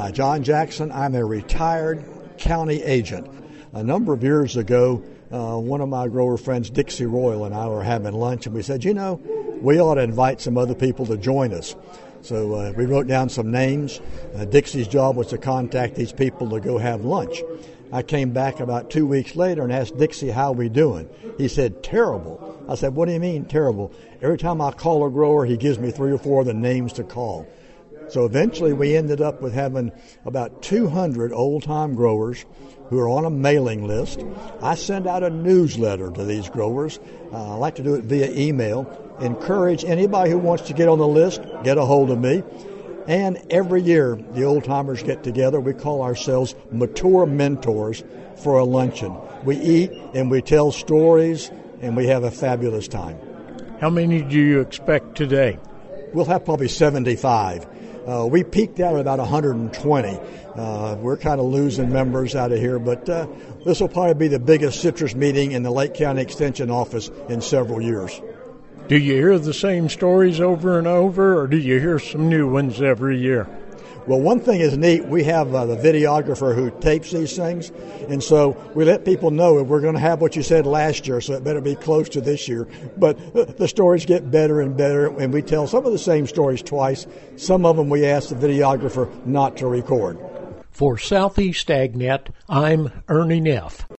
John Jackson. I'm a retired county agent. A number of years ago, one of my grower friends, Dixie Royal, and I were having lunch, and we said, we ought to invite some other people to join us. So we wrote down some names. Dixie's job was to contact these people to go have lunch. I came back about 2 weeks later and asked Dixie, how we doing? He said, terrible. I said, what do you mean, terrible? Every time I call a grower, he gives me 3 or 4 of the names to call. So eventually we ended up with having about 200 old-time growers who are on a mailing list. I send out a newsletter to these growers. I like to do it via email. Encourage anybody who wants to get on the list, get a hold of me. And every year, the old-timers get together. We call ourselves Mature Mentors for a luncheon. We eat and we tell stories, and we have a fabulous time. How many do you expect today? We'll have probably 75. We peaked out at about 120. We're kind of losing members out of here, but this will probably be the biggest citrus meeting in the Lake County Extension Office in several years. Do you hear the same stories over and over, or do you hear some new ones every year? Well, one thing is neat. We have the videographer who tapes these things, and so we let people know that we're going to have what you said last year, so it better be close to this year. But the stories get better and better, and we tell some of the same stories twice. Some of them we ask the videographer not to record. For Southeast AgNet, I'm Ernie Neff.